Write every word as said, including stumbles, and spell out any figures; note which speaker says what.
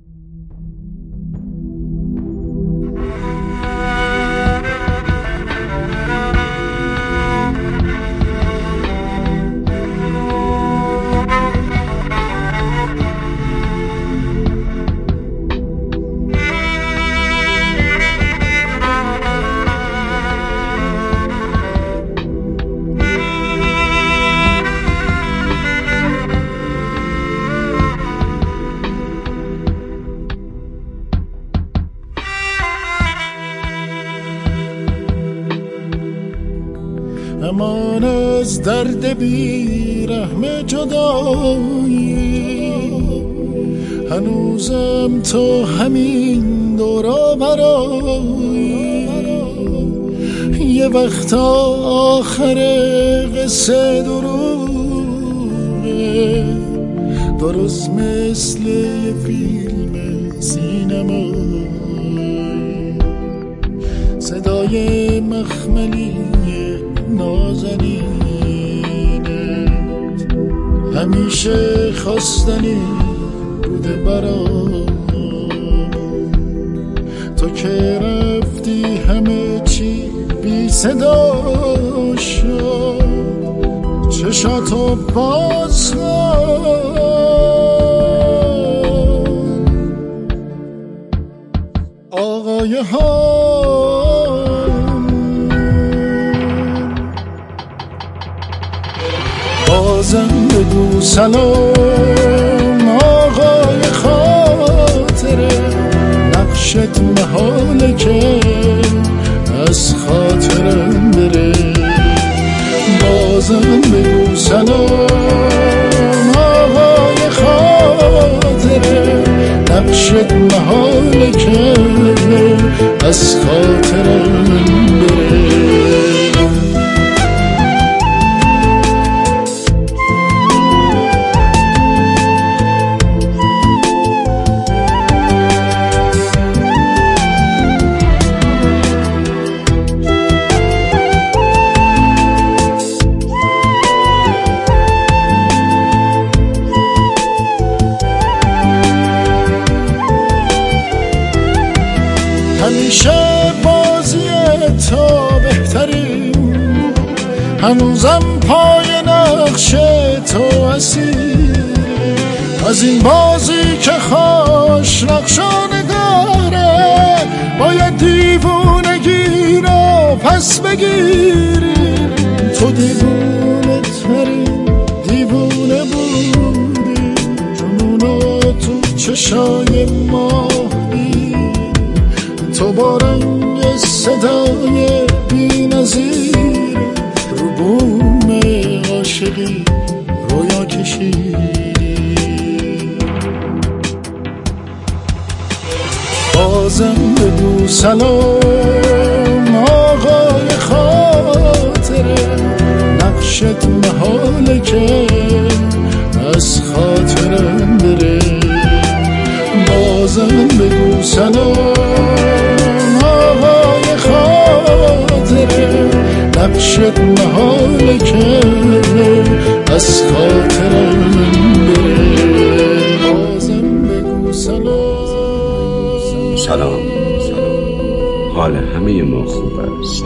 Speaker 1: امان از درد بی رحم جدایی، هنوزم تو همین دورا برایی. یه وقت آخر قصه دروغه، درست مثل یه فیلم سینمایی. صدای مخملی نازنینت همیشه خواستنی بوده برام. تو که رفتی همه چی بی صدا شد، چشاتو باز آقای ها. بازم بگو سلام آقای خاطره، نقشت محاله که از خاطرم بره. بازم بگو سلام آقای خاطره، نقشت محاله که از خاطرم بره. همیشه بازی تو بهترین، هنوزم پای نقش تو اسیر. از این بازی که خوش نقشانگاره، باید دیوونگی رو پس بگیری. تو دیوونه ترین دیوونه بودی، جنونو تو چشای ما. تو با رنگ صدای بی نظیر، رو بوم عاشقی رویا کشیدی. بازم بگو سلام آقای خاطره، نقشت محاله که از خاطرم بره. بازم بگو سلام آقای خاطره، نقشت محاله که از خاطرم بره. بازم بگو سلام.
Speaker 2: سلام، حال همه ما خوب است.